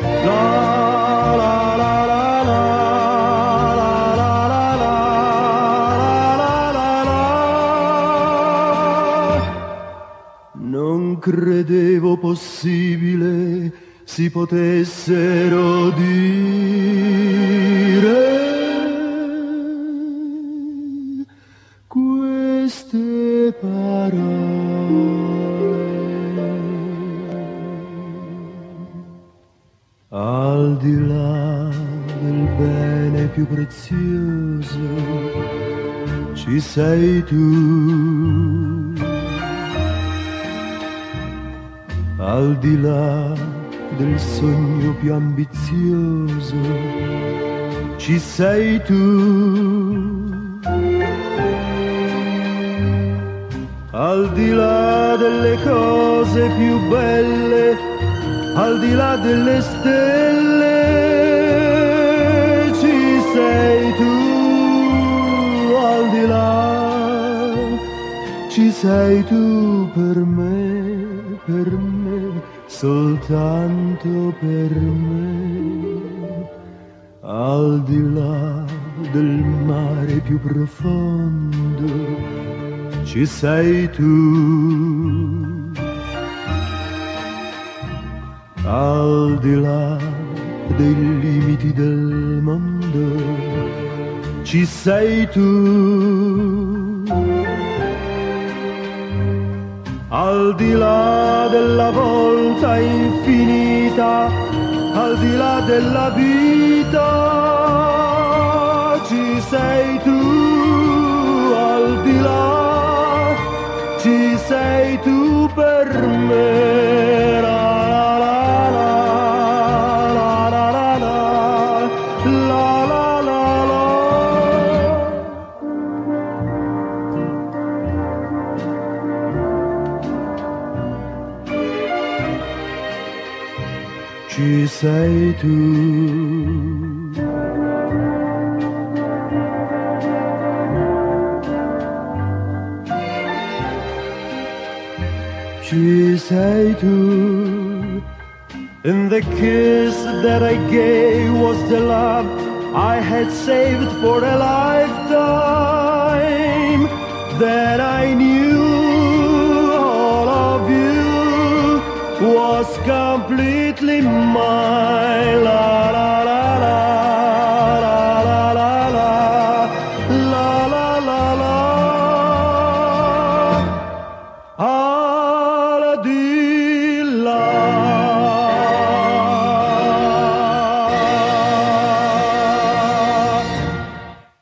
La la la la la la la la la la la. Non credevo possibile si potessero dire queste parole. Al di là del bene più prezioso ci sei tu. Al di là del sogno più ambizioso ci sei tu. Al di là delle cose più belle, al di là delle stelle ci sei tu. Al di là ci sei tu per me, soltanto per me. Al di là del mare più profondo ci sei tu. Al di là dei limiti del mondo ci sei tu. Al di là della volta infinita, al di là della vita ci sei tu. Al di là ci sei tu per me. La la la la la la la la la la la. Ci sei tu. Ci sei tu. And the kiss that I gave was the love I had saved for a lifetime. Then I knew all of you was completely mine. La la la.